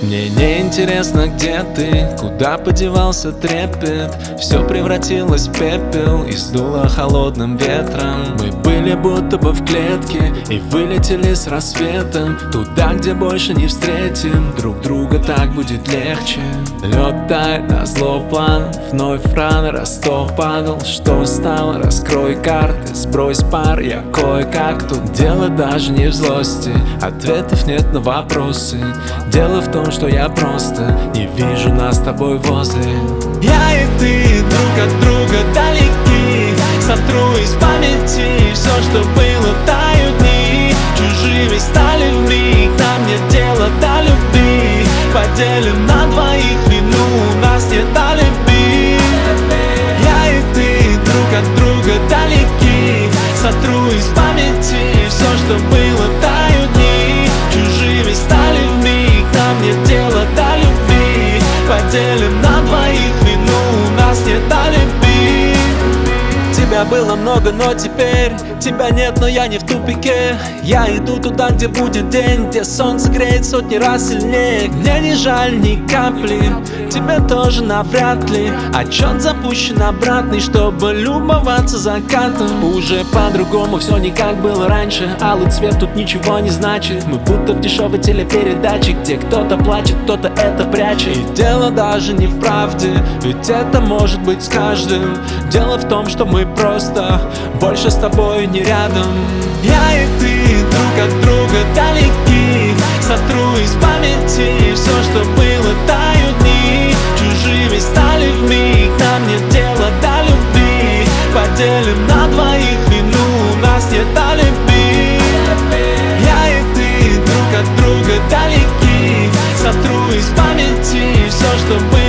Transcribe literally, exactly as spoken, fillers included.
Мне не интересно, где ты, куда подевался трепет. Все превратилось в пепел и сдуло холодным ветром. Мы были будто бы в клетке и вылетели с рассветом туда, где больше не встретим друг друга, так будет легче. Лед тает, назло план, вновь рано растопал. Что стало? Раскрой карты, сбрось пар, я кое-как. Тут дело даже не в злости, ответов нет на вопросы. Дело в том, что я просто не вижу нас с тобой возле. Я и ты друг от друга далеки, сотру из памяти все, что было, тают дни. Чужими стали вмиг, нам нет дела до любви. Поделим на двоих вину, у нас нет алиби. Я и ты друг от друга далеки, сотру из памяти все, что было, тают дни. Чужими стали вмиг, нам нет дела до любви. Поделим на двоих вину, у нас нет алиби. Тебя было много, но теперь тебя нет, но я не в тупике. Я иду туда, где будет день, где солнце греет сотни раз сильнее. Мне не жаль ни капли, тебе тоже навряд ли. Отчет запущен обратный, чтобы любоваться закатом. Уже по-другому все не как было раньше. Алый цвет тут ничего не значит. Мы будто в дешевой телепередаче, где кто-то плачет, кто-то это прячет. И дело даже не в правде, ведь это может быть с каждым. Дело в том, что мы просто больше с тобой не рядом. Я и ты друг от друга далеки, сотру из памяти все, что было, тают дни. Чужими стали вмиг, нам нет дела до любви. Поделим на двоих вину, у нас нет алиби. Я и ты друг от друга далеки, сотру из памяти все, что было.